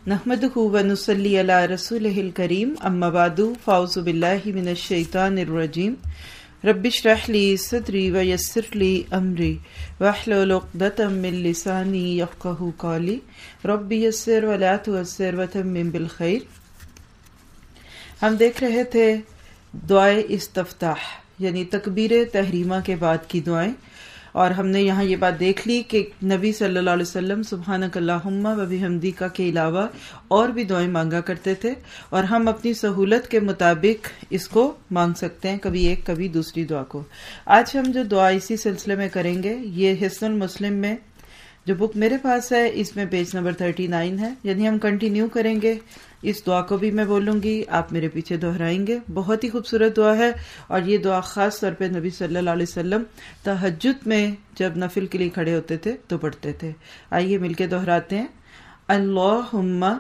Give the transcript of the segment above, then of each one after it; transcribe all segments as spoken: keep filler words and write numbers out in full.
नहमदुहु व नुसल्ली अला रसूलिहिल करीम अम्मा बादु फ़ाउज़ु बिल्लाहि मिनश शैतानिर रजीम रब्बिश्रह ली सदरी व यस्सिर ली अमरी वहलुल उक़दतम मिन लिसानी यफ़क़हू क़ौली रब्बि यस्सिर व ला तुअस्सिर व तम्मिम बिल खैर। हम देख रहे थे दुआए इस्तफ्ताह यानी तकबीर तहरीमा के बाद की दुआएं, और हमने यहाँ ये बात देख ली कि नबी सल्लल्लाहु अलैहि वसल्लम सुब्हानक अल्लाहुम्मा व बिहम्दिका के अलावा और भी दुआएं मांगा करते थे, और हम अपनी सहूलत के मुताबिक इसको मांग सकते हैं, कभी एक कभी दूसरी दुआ को। आज हम जो दुआ इसी सिलसिले में करेंगे, ये हिस्नुल मुस्लिम में जो बुक मेरे पास है इसमें पेज नंबर थर्टी नाइन है, यानी हम कंटिन्यू करेंगे। इस दुआ को भी मैं बोलूंगी, आप मेरे पीछे दोहराएंगे। बहुत ही खूबसूरत दुआ है, और ये दुआ खास तौर पे नबी सल्लल्लाहु अलैहि वसल्लम तहज्जुद में जब नफिल के लिए खड़े होते थे तो पढ़ते थे। आइए मिलके दोहराते हैं। अल्लाहुम्मा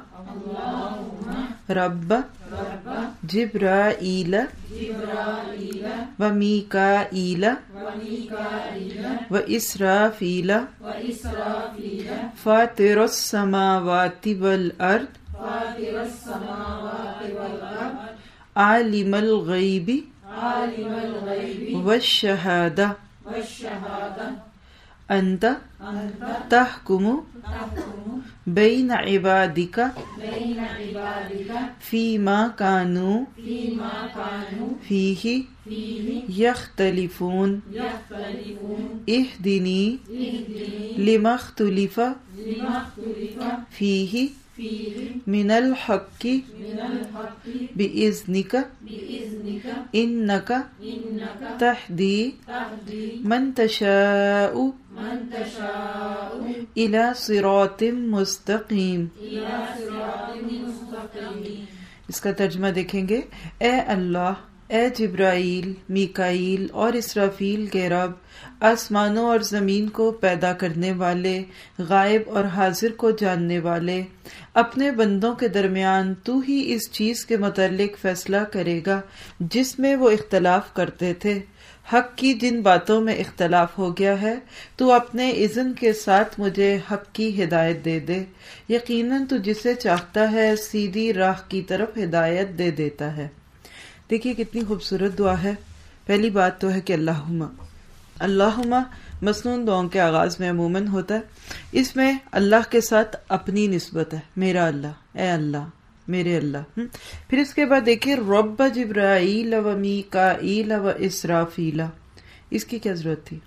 रब्ब जिब्राईल व मीकाईल व इसराफील फातिरस समावाति वल अर्द आलिमल गैबी वश्शहादा अंत तहकुमु बैन इबादिका फीमा कानू फीही यख्तलिफून इहदिनी लिमख्तुलिफा फीही मिनल हक्की बिइज़्निका इन्नका तहदी मन तशाउ इला सिरातिम मुस्तकीम। इसका तर्जुमा देखेंगे। ए अल्लाह, ए जिब्राईल, मीकाईल और इसराफील के रब, आसमानों और ज़मीन को पैदा करने वाले, गायब और हाजिर को जानने वाले, अपने बंदों के दरमियान तू ही इस चीज़ के मुतल्लिक फैसला करेगा जिसमें वो इख्तलाफ करते थे। हक की जिन बातों में इख्तलाफ हो गया है, तू अपने इज़्न के साथ मुझे हक की हिदायत दे दे। यकीनन तू जिसे चाहता है सीधी राह की तरफ हिदायत दे देता है। देखिए कितनी खूबसूरत दुआ है। पहली बात तो है कि अल्लाहुम्मा, अल्लाहुम्मा मसनून दुआओं के आगाज में अमूमन होता है। इसमें अल्लाह के साथ अपनी निस्बत है, मेरा अल्लाह, ए अल्लाह, मेरे अल्लाह। फिर इसके बाद देखिए रब्ब जिब्राईल व मीकाईल व इसराफीला, इसकी क्या जरूरत थी?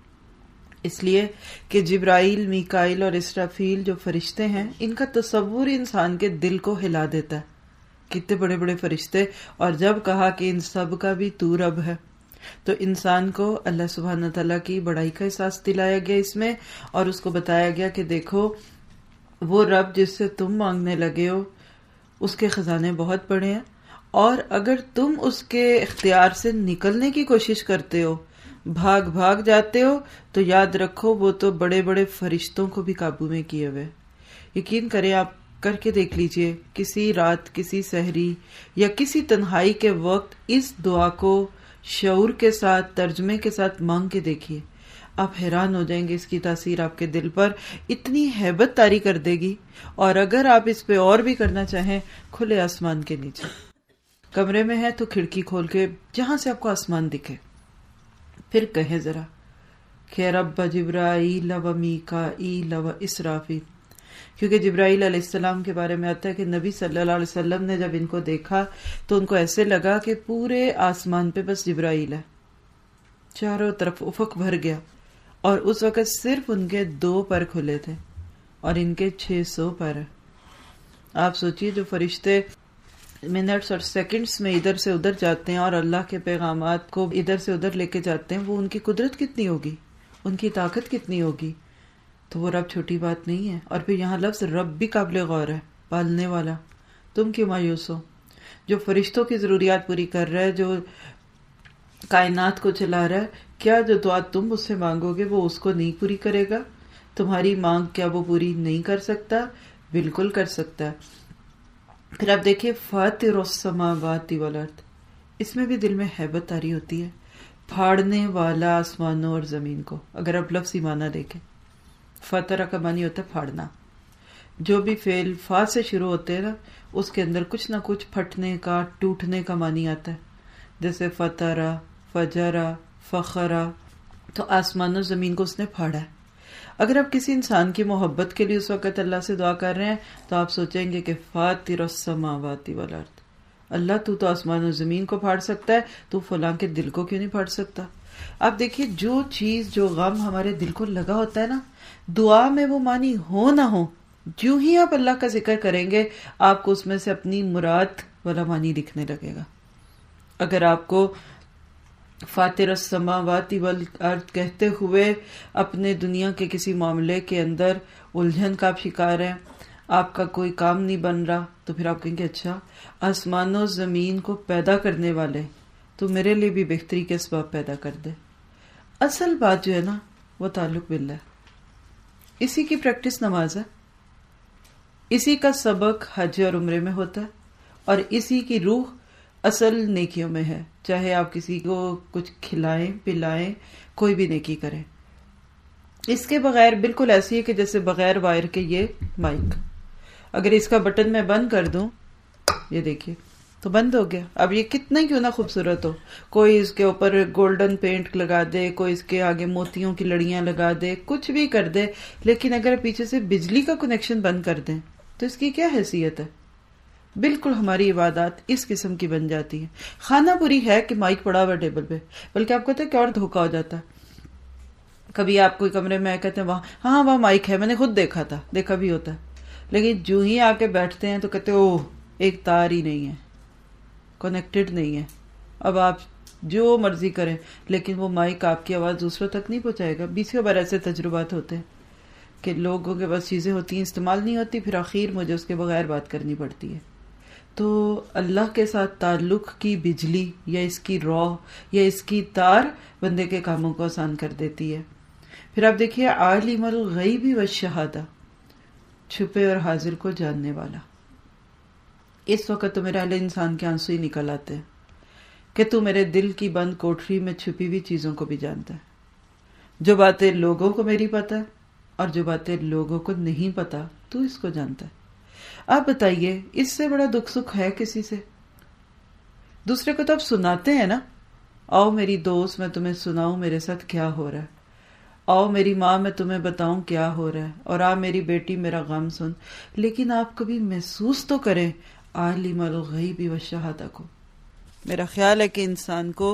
इसलिए कि जिब्राईल, मीकाईल और इसराफील जो फरिश्ते हैं, इनका तसव्वुर इंसान के दिल को हिला देता है। कितने बड़े बड़े फरिश्ते, और जब कहा कि इन सब का भी तू रब है, तो इंसान को अल्लाह सुब्हानहू तआला की बड़ाई का एहसास दिलाया गया इसमें, और उसको बताया गया कि देखो वो रब जिससे तुम मांगने लगे हो उसके खजाने बहुत बड़े हैं, और अगर तुम उसके इख्तियार से निकलने की कोशिश करते हो, भाग भाग जाते हो, तो याद रखो वो तो बड़े बड़े फरिश्तों को भी काबू में किए हुए। यकीन करें, आप करके देख लीजिए, किसी रात, किसी सहरी या किसी तन्हाई के वक्त इस दुआ को शऊर के साथ, तर्जमे के साथ मांग के देखिए। आप हैरान हो जाएंगे, इसकी तासीर आपके दिल पर इतनी हैबत तारी कर देगी। और अगर आप इस पे और भी करना चाहें, खुले आसमान के नीचे कमरे में है तो खिड़की खोल के जहां से आपको आसमान दिखे, फिर कहे जरा कि रब्ब जिब्राईल व मीकाईल व इसराफील, क्योंकि जिब्राईल अलैहिस्सलाम के बारे में आता है कि नबी सल्लल्लाहु अलैहि वसल्लम ने जब इनको देखा तो उनको ऐसे लगा कि पूरे आसमान पे बस जिब्राईल है, चारों तरफ उफक भर गया, और उस वक्त सिर्फ उनके दो पर खुले थे और इनके छह सौ पर है। आप सोचिए, जो फरिश्ते मिनट्स और सेकंड्स में इधर से उधर जाते हैं और अल्लाह के पैगामात को इधर से उधर लेके जाते हैं, वो उनकी कुदरत कितनी होगी, उनकी ताकत कितनी होगी। तो वो रब छोटी बात नहीं है। और फिर यहाँ लफ्ज रब भी काबिल गौर है, पालने वाला। तुम क्यों मायूस हो? जो फरिश्तों की जरूरियात पूरी कर रहा है, जो कायनात को चला रहा है, क्या जो दुआ तुम उससे मांगोगे वो उसको नहीं पूरी करेगा? तुम्हारी मांग क्या वो पूरी नहीं कर सकता? बिल्कुल कर सकता है। फिर आप देखिए फातिरुस समावाति वल अर्द, इसमें भी दिल में हैबत तारी होती है। फाड़ने वाला आसमानों और जमीन को, अगर आप लफ्ज़ी माना देखें, फतरा का मानी होता है फाड़ना। جو بھی فعل فا سے شروع ہوتے ہیں نا اس کے اندر کچھ نہ کچھ پھٹنے کا ٹوٹنے کا معنی آتا ہے. جیسے فطرا، فجرا، فخرا، تو آسمان و زمین کو اس نے پھاڑا ہے. اگر آپ کسی انسان کی محبت کے لیے اس وقت اللہ سے دعا کر رہے ہیں تو آپ سوچیں گے کہ فاطر السماوات والارض، اللہ تو تو آسمان و زمین کو پھاڑ سکتا ہے، تو فلاں کے دل کو کیوں نہیں پھاڑ سکتا؟ آپ دیکھیے جو چیز جو غم ہمارے دل کو لگا ہوتا ہے نا، دعا میں وہ معنی ہو نہ ہو، جو ہی آپ اللہ کا ذکر کریں گے آپ کو اس میں سے اپنی مراد والا معنی دکھنے لگے گا. اگر آپ کو فاطر السماوات والارض کہتے ہوئے اپنے دنیا کے کسی معاملے کے اندر الجھن کا آپ شکار ہیں، آپ کا کوئی کام نہیں بن رہا، تو پھر آپ کہیں گے اچھا آسمان و زمین کو پیدا کرنے والے تو میرے لیے بھی بہتری کے اسباب پیدا کر دے. اصل بات جو ہے نا وہ تعلق باللہ ہے. اسی کی پریکٹس نماز ہے، اسی کا سبق حج اور عمرے میں ہوتا ہے، اور اسی کی روح اصل نیکیوں میں ہے. چاہے آپ کسی کو کچھ کھلائیں پلائیں، کوئی بھی نیکی کریں. اس کے بغیر بالکل ایسی ہے کہ جیسے بغیر وائر کے یہ مائک، اگر اس کا بٹن میں بند کر دوں، یہ دیکھیے تو بند ہو گیا. اب یہ کتنا کیوں نہ خوبصورت ہو، کوئی اس کے اوپر گولڈن پینٹ لگا دے، کوئی اس کے آگے موتیوں کی لڑیاں لگا دے، کچھ بھی کر دے، لیکن اگر پیچھے سے بجلی کا کنیکشن بند کر دیں تو اس کی کیا حیثیت ہے؟ بالکل ہماری عبادات اس قسم کی بن جاتی ہے. خانہ پوری ہے کہ مائک پڑا ہوا ٹیبل پہ، بلکہ آپ کہتے ہیں کہ اور دھوکا ہو جاتا ہے. کبھی آپ کوئی کمرے میں کہتے ہیں وہاں ہاں وہاں مائک ہے، میں نے خود دیکھا تھا، دیکھا بھی ہوتا ہے، لیکن جو ہی آ کے بیٹھتے ہیں تو کہتے ہیں اوہ ایک تار ہی نہیں ہے، کنیکٹڈ نہیں ہے. اب آپ جو مرضی کریں لیکن وہ مائک آپ کی آواز دوسروں تک نہیں پہنچائے گا. بیسوں بار ایسے تجربات ہوتے ہیں کہ لوگوں کے پاس چیزیں ہوتی ہیں، استعمال نہیں ہوتی، پھر آخر مجھے اس کے بغیر بات کرنی پڑتی ہے. تو اللہ کے ساتھ تعلق کی بجلی یا اس کی رو یا اس کی تار بندے کے کاموں کو آسان کر دیتی ہے. پھر آپ دیکھیے عالم الغیب والشہادہ، چھپے اور حاضر کو جاننے والا. اس وقت تو میرے اہل انسان کے آنسو ہی نکل آتے ہیں کہ تو میرے دل کی بند کوٹری میں چھپی ہوئی چیزوں کو بھی جانتا ہے. جو باتیں لوگوں کو میری پتہ ہے اور جو باتیں لوگوں کو نہیں پتا تو اس کو جانتا ہے. آپ بتائیے اس سے بڑا دکھ سکھ ہے کسی سے؟ دوسرے کو تو آپ سناتے ہیں نا، آؤ میری دوست میں تمہیں سناؤں میرے ساتھ کیا ہو رہا ہے، آؤ میری ماں میں تمہیں بتاؤں کیا ہو رہا ہے، اور آ میری بیٹی میرا غم سن. لیکن آپ کبھی محسوس تو کریں عالم الغیب والشہادہ کو. میرا خیال ہے کہ انسان کو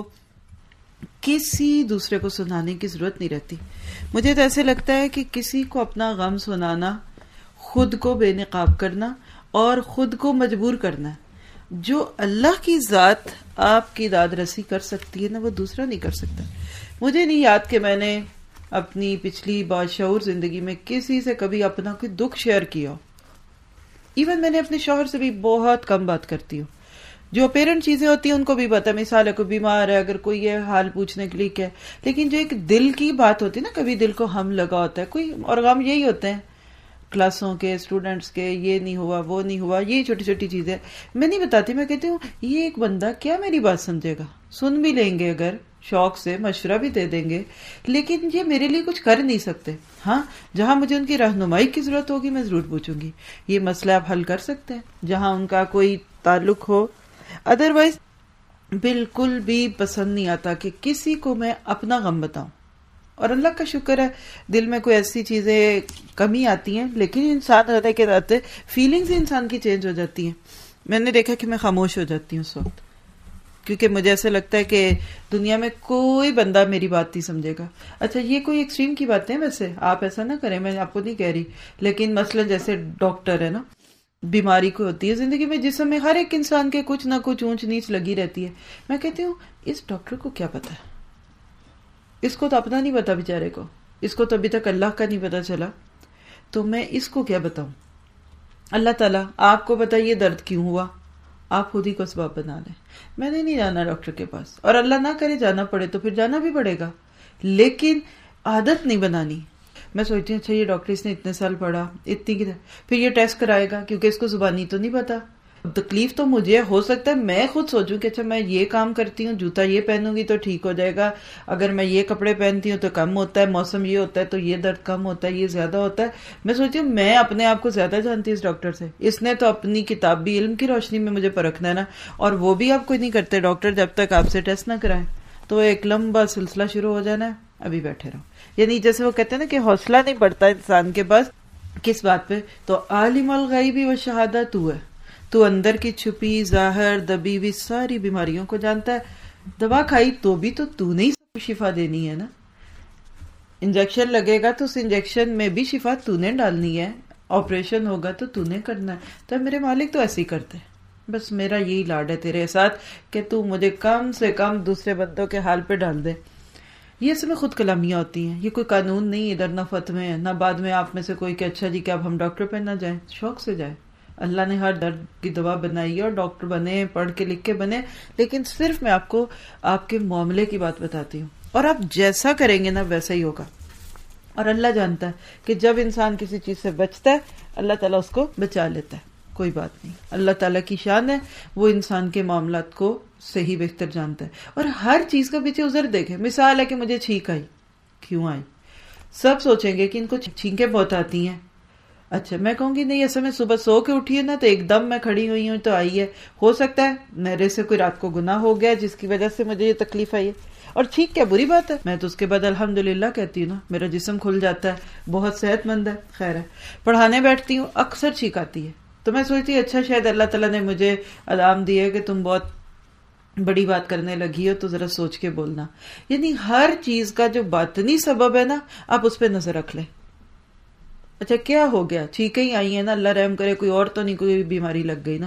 کسی دوسرے کو سنانے کی ضرورت نہیں رہتی. مجھے تو ایسے لگتا ہے کہ کسی کو اپنا غم سنانا خود کو بے نقاب کرنا اور خود کو مجبور کرنا ہے. جو اللہ کی ذات آپ کی داد رسی کر سکتی ہے نا، وہ دوسرا نہیں کر سکتا. مجھے نہیں یاد کہ میں نے اپنی پچھلی باشعور زندگی میں کسی سے کبھی اپنا کوئی دکھ شیئر کیا ہو. ایون میں نے اپنے شوہر سے بھی بہت کم بات کرتی ہوں. جو پیرنٹ چیزیں ہوتی ہیں ان کو بھی پتا، مثال ہے کوئی بیمار ہے، اگر کوئی یہ حال پوچھنے کے لیے کیا، لیکن جو ایک دل کی بات ہوتی ہے نا، کبھی دل کو ہم لگا ہوتا ہے کوئی، اور غم یہی ہوتے ہیں کلاسوں کے، اسٹوڈنٹس کے، یہ نہیں ہوا وہ نہیں ہوا، یہ چھوٹی چھوٹی چیزیں میں نہیں بتاتی. میں کہتی ہوں یہ ایک بندہ کیا میری بات سمجھے گا، سن بھی لیں گے، اگر شوق سے مشورہ بھی دے دیں گے، لیکن یہ میرے لیے کچھ کر نہیں سکتے. ہاں جہاں مجھے ان کی رہنمائی کی ضرورت ہوگی میں ضرور پوچھوں گی یہ مسئلہ آپ حل کر سکتے ہیں جہاں ان کا کوئی تعلق ہو. ادروائز بالکل بھی پسند نہیں آتا کہ کسی کو میں اپنا غم بتاؤں. اور اللہ کا شکر ہے دل میں کوئی ایسی چیزیں کمی آتی ہیں، لیکن انسان رہتے کے رہتے فیلنگز انسان کی چینج ہو جاتی ہیں. میں نے دیکھا کہ میں خاموش ہو جاتی ہوں اس وقت، کیونکہ مجھے ایسا لگتا ہے کہ دنیا میں کوئی بندہ میری بات نہیں سمجھے گا. اچھا یہ کوئی ایکسٹریم کی باتیں، ویسے آپ ایسا نہ کریں، میں آپ کو نہیں کہہ رہی، لیکن مثلا جیسے ڈاکٹر ہے نا، بیماری کو ہوتی ہے زندگی میں، جسم میں ہر ایک انسان کے کچھ نہ کچھ اونچ نیچ لگی رہتی ہے. میں کہتی ہوں اس ڈاکٹر کو کیا پتا ہے، اس کو تو اپنا نہیں پتا بیچارے کو، اس کو تو ابھی تک اللہ کا نہیں پتا چلا، تو میں اس کو کیا بتاؤں. اللہ تعالیٰ آپ کو پتا یہ درد کیوں ہوا، آپ خود ہی کو اسباب بنا لیں. میں نے نہیں جانا ڈاکٹر کے پاس، اور اللہ نہ کرے جانا پڑے تو پھر جانا بھی پڑے گا، لیکن عادت نہیں بنانی. میں سوچتی ہوں اچھا یہ ڈاکٹر اس نے اتنے سال پڑھا، اتنی کی پھر یہ ٹیسٹ کرائے گا، کیونکہ اس کو زبانی تو نہیں پتا، تکلیف تو مجھے ہو سکتا ہے میں خود سوچوں کہ اچھا میں یہ کام کرتی ہوں، جوتا یہ پہنوں گی تو ٹھیک ہو جائے گا، اگر میں یہ کپڑے پہنتی ہوں تو کم ہوتا ہے، موسم یہ ہوتا ہے تو یہ درد کم ہوتا ہے، یہ زیادہ ہوتا ہے. میں سوچتی ہوں میں اپنے آپ کو زیادہ جانتی ہوں اس ڈاکٹر سے. اس نے تو اپنی کتابی علم کی روشنی میں مجھے پرکھنا ہے نا، اور وہ بھی آپ کو نہیں کرتے ڈاکٹر جب تک آپ سے ٹیسٹ نہ کرائیں. تو ایک لمبا سلسلہ شروع ہو جانا ہے، ابھی بیٹھے رہو. یعنی جیسے وہ کہتے ہیں نا کہ حوصلہ نہیں بڑھتا انسان کے پاس. کس بات پہ؟ تو عالم الغیب و شہادہ تو ہے، تو اندر کی چھپی ظاہر دبی ہوئی ساری بیماریوں کو جانتا ہے. دوا کھائی تو بھی تو تو نہیں سب شفا دینی ہے نا. انجیکشن لگے گا تو اس انجیکشن میں بھی شفا تو نے ڈالنی ہے، آپریشن ہوگا تو تو نے کرنا ہے. تو میرے مالک تو ایسے ہی کرتے ہیں. بس میرا یہی لاڈ ہے تیرے ساتھ کہ تو مجھے کم سے کم دوسرے بندوں کے حال پہ ڈال دے. یہ اس میں خود کلامیاں ہوتی ہیں، یہ کوئی قانون نہیں. ادھر نہ فتوے ہیں، نہ بعد میں آپ میں سے کوئی کہ اچھا جی کہ اب ہم ڈاکٹر پہ نہ جائیں. شوق سے جائیں. اللہ نے ہر درد کی دوا بنائی ہے اور ڈاکٹر بنے، پڑھ کے لکھ کے بنے. لیکن صرف میں آپ کو آپ کے معاملے کی بات بتاتی ہوں، اور آپ جیسا کریں گے نا ویسا ہی ہوگا. اور اللہ جانتا ہے کہ جب انسان کسی چیز سے بچتا ہے اللہ تعالیٰ اس کو بچا لیتا ہے. کوئی بات نہیں، اللہ تعالیٰ کی شان ہے، وہ انسان کے معاملات کو صحیح بہتر جانتا ہے. اور ہر چیز کا پیچھے عذر دیکھیں. مثال ہے کہ مجھے چھینک آئی، کیوں آئی؟ سب سوچیں گے کہ ان کو چھینکیں بہت آتی ہیں. اچھا میں کہوں گی نہیں، ایسے میں صبح سو کے اٹھی ہے نا تو ایک دم میں کھڑی ہوئی ہوں تو آئی ہے. ہو سکتا ہے میرے سے کوئی رات کو گناہ ہو گیا جس کی وجہ سے مجھے یہ تکلیف آئی ہے. اور چھینک کیا بری بات ہے؟ میں تو اس کے بعد الحمدللہ کہتی ہوں نا، میرا جسم کھل جاتا ہے، بہت صحت مند ہے. خیر ہے. پڑھانے بیٹھتی ہوں، اکثر چھینک آتی ہے. تو میں سوچتی ہوں اچھا شاید اللہ تعالیٰ نے مجھے علام دیا ہے کہ تم بہت بڑی بات کرنے لگی ہو تو ذرا سوچ کے بولنا. یعنی ہر چیز کا جو باطنی سبب ہے نا آپ اس پہ نظر رکھ لیں. اچھا کیا ہو گیا؟ چھینکیں ہی آئی ہیں نا، اللہ رحم کرے کوئی اور تو نہیں کوئی بیماری لگ گئی نا.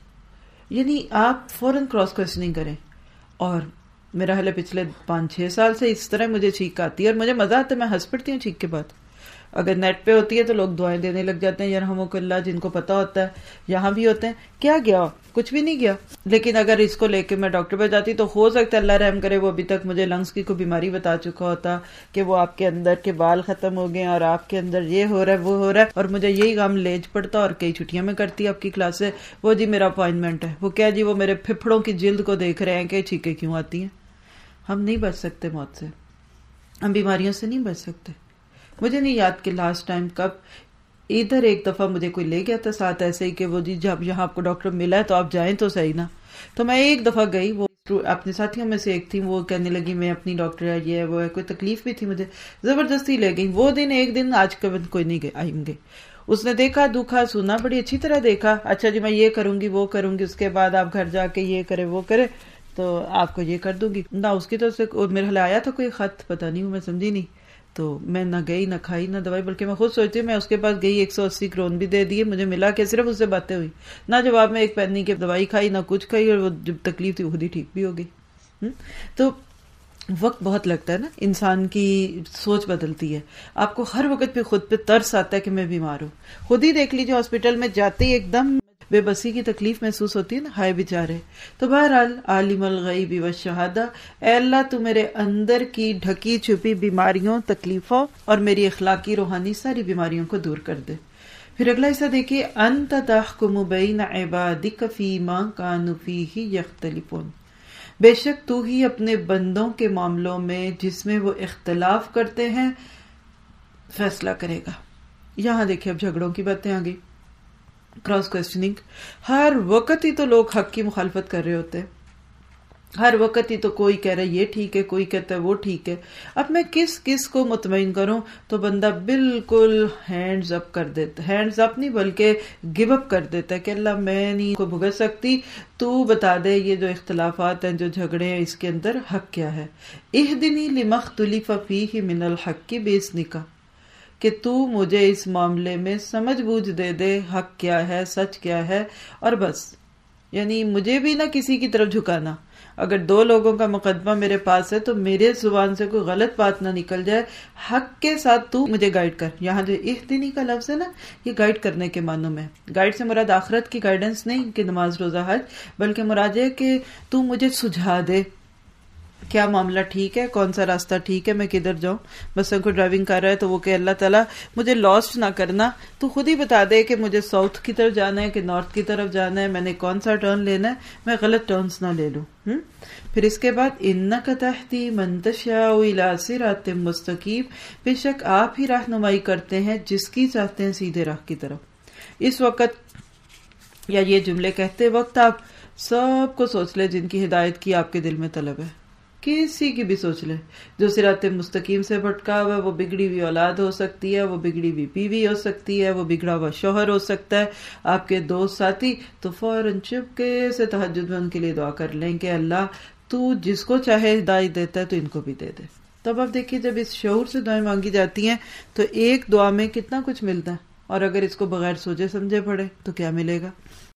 یعنی آپ فوراً کراس کوسچننگ کریں. اور میرا حال ہے پچھلے پانچ چھ سال سے اس طرح مجھے چھینک آتی ہے اور مجھے مزہ آتا ہے، میں ہنس پڑتی ہوں چھینک کے بعد. اگر نیٹ پہ ہوتی ہے تو لوگ دعائیں دینے لگ جاتے ہیں یرحمک اللہ، جن کو پتا ہوتا ہے. یہاں بھی ہوتے ہیں کیا گیا، کچھ بھی نہیں گیا. لیکن اگر اس کو لے کے میں ڈاکٹر پہ جاتی تو ہو سکتا ہے اللہ رحم کرے وہ ابھی تک مجھے لنگس کی کوئی بیماری بتا چکا ہوتا کہ وہ آپ کے اندر کے بال ختم ہو گئے اور آپ کے اندر یہ ہو رہا ہے وہ ہو رہا ہے. اور مجھے یہی غم لیج پڑتا اور کئی چھٹیاں میں کرتی آپ کی کلاس سے. وہ جی میرا اپوائنٹمنٹ ہے، وہ کیا جی وہ میرے پھپھڑوں کی جلد کو دیکھ رہے ہیں کہ چھینکیں کیوں آتی ہیں. ہم نہیں بچ سکتے موت سے، ہم بیماریوں سے نہیں بچ سکتے. مجھے نہیں یاد کہ لاسٹ ٹائم کب ادھر ایک دفعہ مجھے کوئی لے گیا تھا ساتھ ایسے ہی کہ وہ جی جب یہاں آپ کو ڈاکٹر ملا ہے تو آپ جائیں تو صحیح نا. تو میں ایک دفعہ گئی، وہ اپنے ساتھیوں میں سے ایک تھی، وہ کہنے لگی میں اپنی ڈاکٹر ہے یہ ہے وہ ہے، کوئی تکلیف بھی تھی مجھے، زبردستی لے گئی. وہ دن ایک دن آج کے بعد کوئی نہیں آئیں گے. اس نے دیکھا دکھا سنا بڑی اچھی طرح دیکھا. اچھا جی میں یہ کروں گی وہ کروں گی، اس کے بعد آپ گھر جا کے یہ کرے وہ کرے تو آپ کو یہ کر دوں گی. نہ اس کی طرف سے میرے حال آیا تھا کوئی خط، پتہ نہیں میں سمجھی نہیں. تو میں نہ گئی نہ کھائی نہ دوائی، بلکہ میں خود سوچتی ہوں میں اس کے پاس گئی، ایک سو اسی کرون بھی دے دیے مجھے ملا کہ صرف اس سے باتیں ہوئی، نہ جواب میں ایک پینی کی دوائی کھائی نہ کچھ کھائی، اور وہ جب تکلیف تھی خود ہی ٹھیک بھی ہو گئی. تو وقت بہت لگتا ہے نا، انسان کی سوچ بدلتی ہے. آپ کو ہر وقت پہ خود پہ ترس آتا ہے کہ میں بیمار ہوں. خود ہی دیکھ لیجیے ہاسپٹل میں جاتے ہی ایک دم بے بسی کی تکلیف محسوس ہوتی ہے نا، ہائے بیچارے. تو بہرحال عالم الغیب والشہادہ، اے اللہ تو میرے اندر کی ڈھکی چھپی بیماریوں تکلیفوں اور میری اخلاقی روحانی ساری بیماریوں کو دور کر دے. پھر اگلا حصہ دیکھیے، انت تحکم بین عبادک فیما کانوا فیہ یختلفون، بے شک تو ہی اپنے بندوں کے معاملوں میں جس میں وہ اختلاف کرتے ہیں فیصلہ کرے گا. یہاں دیکھیں اب جھگڑوں کی باتیں آ گئی. کراس کوسچننگ، ہر وقت ہی تو لوگ حق کی مخالفت کر رہے ہوتے ہیں، ہر وقت ہی تو کوئی کہہ رہا ہے یہ ٹھیک ہے، کوئی کہتا ہے وہ ٹھیک ہے. اب میں کس کس کو مطمئن کروں؟ تو بندہ بالکل ہینڈز اپ کر دیتا، ہینڈز اپ نہیں بلکہ گیو اپ کر دیتا ہے کہ اللہ میں نہیں کو بھگت سکتی، تو بتا دے یہ جو اختلافات ہیں جو جھگڑے ہیں اس کے اندر حق کیا ہے. اہدنی لما اختلف فیہ من الحق باذنک، کہ تو مجھے اس معاملے میں سمجھ بوجھ دے دے حق کیا ہے سچ کیا ہے. اور بس یعنی مجھے بھی نہ کسی کی طرف جھکانا. اگر دو لوگوں کا مقدمہ میرے پاس ہے تو میرے زبان سے کوئی غلط بات نہ نکل جائے، حق کے ساتھ تو مجھے گائیڈ کر. یہاں جو اہدنی کا لفظ ہے نا، یہ گائیڈ کرنے کے معنوں میں. گائیڈ سے مراد آخرت کی گائیڈنس نہیں کہ نماز روزہ حج، بلکہ مراد ہے کہ تو مجھے سجھا دے. کیا معاملہ ٹھیک ہے، کون سا راستہ ٹھیک ہے، میں کدھر جاؤں. بس کوئی ڈرائیونگ کر رہا ہے تو وہ کہ اللہ تعالیٰ مجھے لاسٹ نہ کرنا، تو خود ہی بتا دے کہ مجھے ساؤتھ کی طرف جانا ہے کہ نارتھ کی طرف جانا ہے، میں نے کون سا ٹرن لینا ہے، میں غلط ٹرنز نہ لے لوں. پھر اس کے بعد انک تہدی من تشاء الی صراط مستقیم، بے شک آپ ہی رہنمائی کرتے ہیں جس کی چاہتے ہیں سیدھے راہ کی طرف. اس وقت یا یہ جملے کہتے وقت آپ سب کو سوچ لیں جن کی ہدایت کی آپ کے دل میں طلب ہے، کسی کی بھی سوچ لیں. جو صراط مستقیم سے بھٹکا ہوا ہے، وہ بگڑی ہوئی اولاد ہو سکتی ہے، وہ بگڑی ہوئی بیوی ہو سکتی ہے، وہ بگڑا ہوا شوہر ہو سکتا ہے، آپ کے دوست ساتھی، تو فوراً چپکے سے تہجد میں ان کے لیے دعا کر لیں کہ اللہ تو جس کو چاہے ہدایت دیتا ہے تو ان کو بھی دے دے. تب آپ دیکھیے جب اس شعور سے دعائیں مانگی جاتی ہیں تو ایک دعا میں کتنا کچھ ملتا ہے، اور اگر اس کو بغیر سوچے سمجھے پڑھے تو کیا ملے گا.